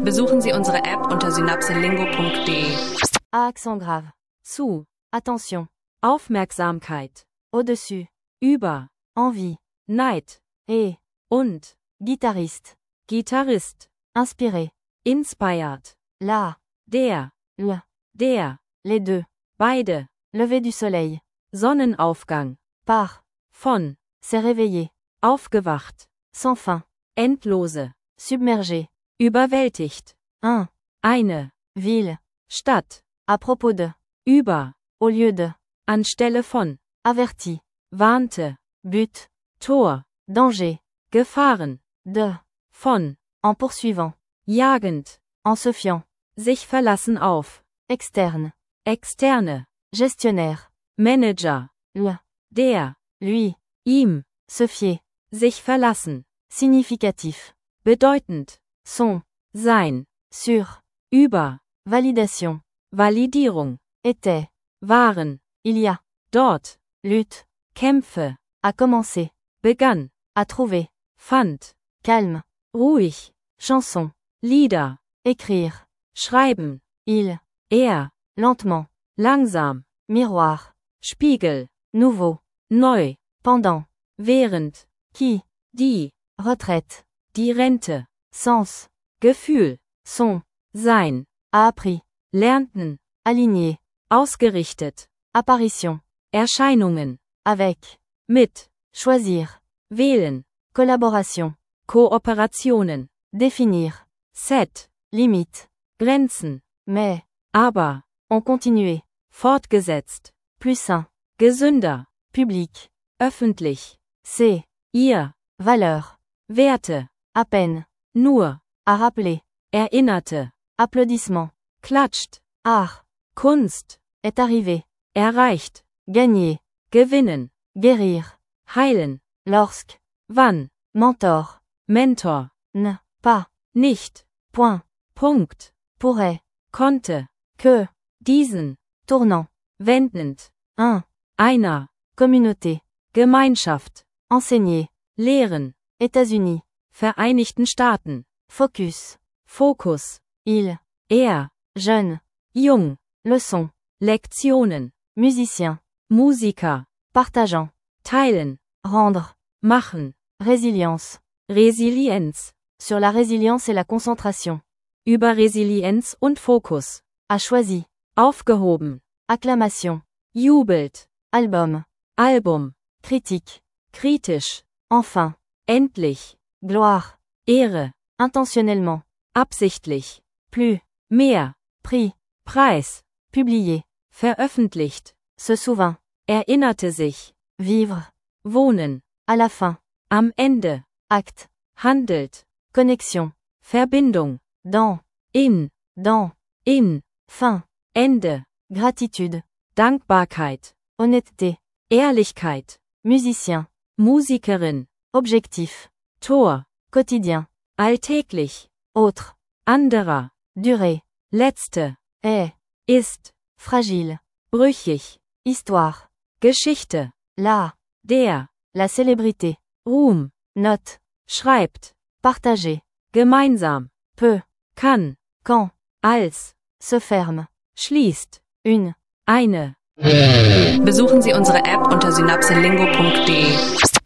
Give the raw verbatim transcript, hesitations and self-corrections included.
Besuchen Sie unsere App unter synapselingo punkt de. À accent grave. Zu. Attention. Aufmerksamkeit. Au-dessus. Über. Envie. Neid. Et. Und. Guitariste. Gitarrist. Inspiré. Inspired. La. Der. Le. Der. Les deux. Beide. Lever du soleil. Sonnenaufgang. Par. Von. S'est réveillé. Aufgewacht. Sans fin. Endlose. Submergé. Überwältigt. Un. Eine. Ville. Stadt. À propos de. Über. Au lieu de. Anstelle von. Averti. Warnte. But. Tor. Danger. Gefahren. De. Von. En poursuivant. Jagend. En se fiant. Sich verlassen auf. Externe. Externe. Gestionnaire. Manager. Le. Der. Lui. Ihm. Se fier. Sich verlassen. Significatif. Bedeutend. Son. Sein. Sur. Über. Validation. Validierung. Était. Waren. Il y a. Dort. Lutte. Kämpfe. A commencer. Begann. A trouver. Fand. Calme. Ruhig. Chanson. Lieder. Écrire. Schreiben. Il. Er. Lentement. Langsam. Miroir. Spiegel. Nouveau. Neu. Pendant. Während. Qui. Die. Retraite. Die Rente. Sens. Gefühl. Son. Sein. A appris. Lernten. Aligné. Ausgerichtet. Apparition. Erscheinungen. Avec. Mit. Choisir. Wählen. Collaboration. Kooperationen. Définir. Set. Limite. Grenzen. Mais. Aber. On continuait. Fortgesetzt. Plus sain. Gesünder. Public. Öffentlich. C'est. Ihr. Valeur. Werte. À peine. Nur. À rappeler. Erinnerte. Applaudissement. Klatscht. Art. Kunst. Est arrivé. Erreicht. Gagner. Gewinnen. Guérir. Heilen. Lorsque. Wann. Mentor. Mentor. Ne. Pas. Nicht. Point. Punkt. Pourrait. Konnte. Que. Diesen. Tournant. Wendend. Un. Einer. Communauté. Gemeinschaft. Enseigner. Lehren. États-Unis. Vereinigten Staaten. Focus. Fokus. Il. Er. Jeune. Jung. Leçon. Lektionen. Musicien. Musiker. Partageant. Teilen. Rendre. Machen. Résilience. Resilienz. Sur la résilience et la concentration. Über Resilienz und Fokus. A choisi. Aufgehoben. Acclamation. Jubelt. Album. Album. Critique. Kritisch. Enfin. Endlich. Gloire. Ehre. Intentionnellement. Absichtlich. Plus. Mehr. Prix. Preis. Publié. Veröffentlicht. Se souvint. Erinnerte sich. Vivre. Wohnen. À la fin. Am Ende. Acte. Handelt. Connexion. Verbindung. Dans. In. Dans. In. Fin. Ende. Gratitude. Dankbarkeit. Honnêteté. Ehrlichkeit. Musicien. Musikerin. Objectif. Tor. Quotidien. Alltäglich. Autre. Anderer. Durée. Letzte. Est. Ist. Fragile. Brüchig. Histoire. Geschichte. La. Der. La célébrité. Ruhm. Note. Schreibt. Partager. Gemeinsam. Peut. Kann. Quand. Als. Se ferme. Schließt. Une. Eine. Besuchen Sie unsere App unter synapselingo punkt de.